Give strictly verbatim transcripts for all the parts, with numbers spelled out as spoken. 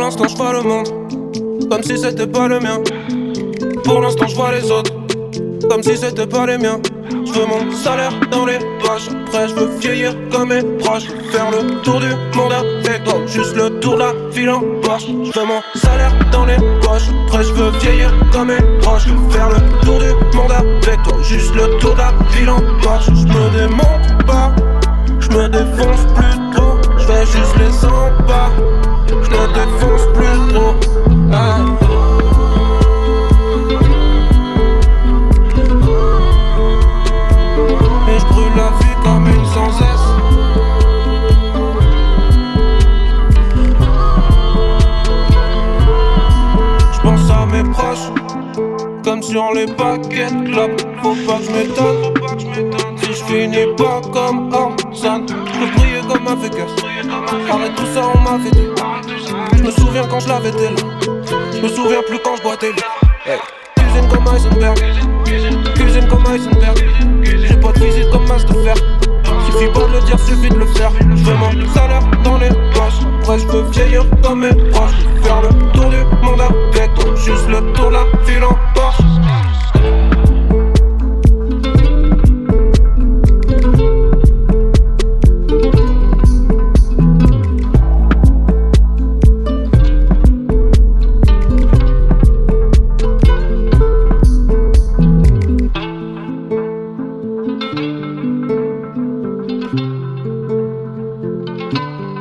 l'instant je vois le monde comme si c'était pas le mien. Pour l'instant je vois les autres comme si c'était pas les miens. Je veux mon salaire dans les poches. Après je veux vieillir comme mes proches. Faire le tour du monde avec toi, juste le tour de la ville en Porsche. Je veux mon salaire dans les poches. Après je veux vieillir comme mes proches. Faire le tour du monde avec toi, juste le tour de la ville en Porsche. Je me démonte pas, je me défonce plus trop. Je fais juste les cent pas, je me défonce plus trop. Ah. Et je brûle la vie comme une sans cesse. Je pense à mes proches comme sur les paquets de clopes. Faut pas que je m'étonne si je finis pas comme Orsan. Je peux briller comme un Vegas. Arrête tout ça, on m'a fait dit. Je me souviens quand je l'avais là. Je me souviens plus quand je boitais là. Hey. Cuisine comme Heisenberg, cuisine comme Heisenberg. J'ai pas de visite comme Mas de fer. Suffit pas de le dire, suffit de le faire. Je veux mon salaire dans les poches. Après je peux vieillir comme mes proches. Faire le tour du monde avec toi, juste le tour de la ville en Porsche.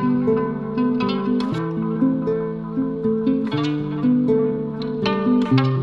Thank you.